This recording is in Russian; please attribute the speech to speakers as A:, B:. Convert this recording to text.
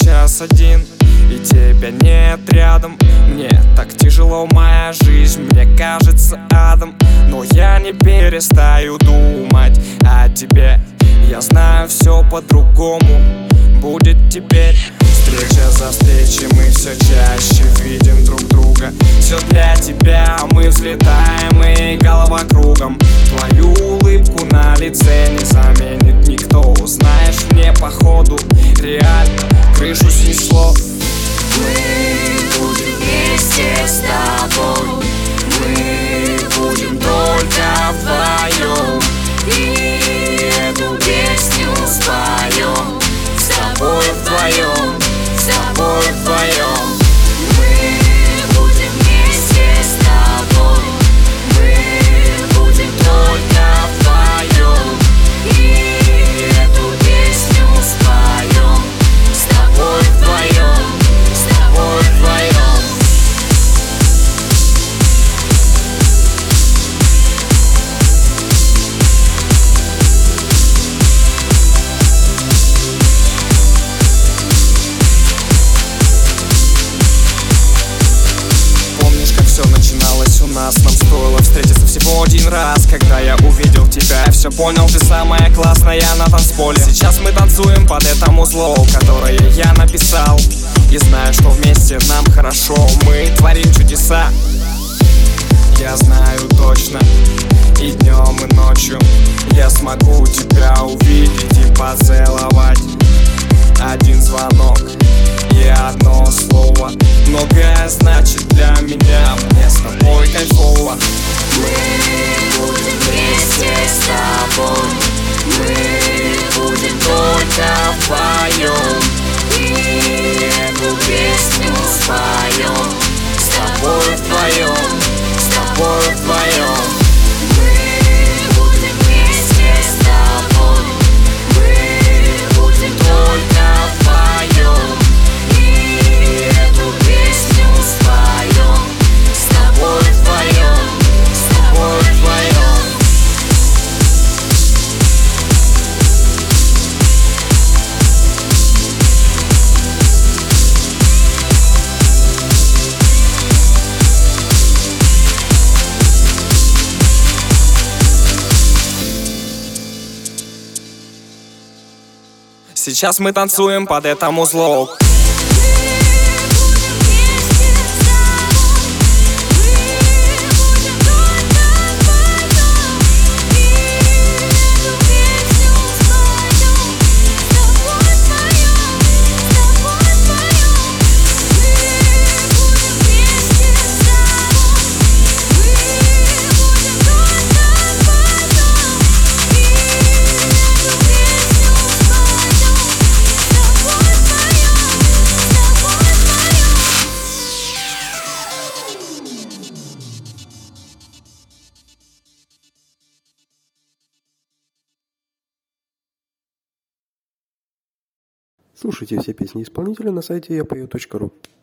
A: сейчас один, и тебя нет рядом. Мне так тяжело, моя жизнь мне кажется адом. Но я не перестаю думать о тебе. Я знаю, все по-другому будет теперь. Встреча за встречей, мы все чаще видим друг друга. Все для тебя, мы взлетаем и голова кругом. Твою улыбку на лице не заменит никто. Знаешь, мне походу реально крышу снесло.
B: Мы будем вместе с тобой, мы будем только вдвоем, и эту песню споем. С тобой вдвоем, с тобой вдвоем. Мы будем вместе с тобой, мы будем только вдвоем, и эту песню споем. С тобой вдвоем, с тобой вдвоем.
A: Начиналось у нас, нам стоило встретиться всего один раз. Когда я увидел тебя, я все понял, ты самая классная на танцполе. Сейчас мы танцуем под это музло, которое я написал. И знаю, что вместе нам хорошо, мы творим чудеса. Я знаю точно, и днем, и ночью я смогу тебя увидеть и поцеловать. Один звонок и одно слово многое значит для меня. Мне с тобой кайфово.
B: Мы будем вместе с тобой, мы будем только вдвоем, и эту песню споем. С тобой вдвоем, с тобой вдвоем. Мы будем вместе с тобой, мы будем только вдвоем, и эту песню споем. С тобой вдвоем, с тобой вдвоем.
A: Сейчас мы танцуем под это музло.
C: Слушайте все песни исполнителя на сайте yapою.ru.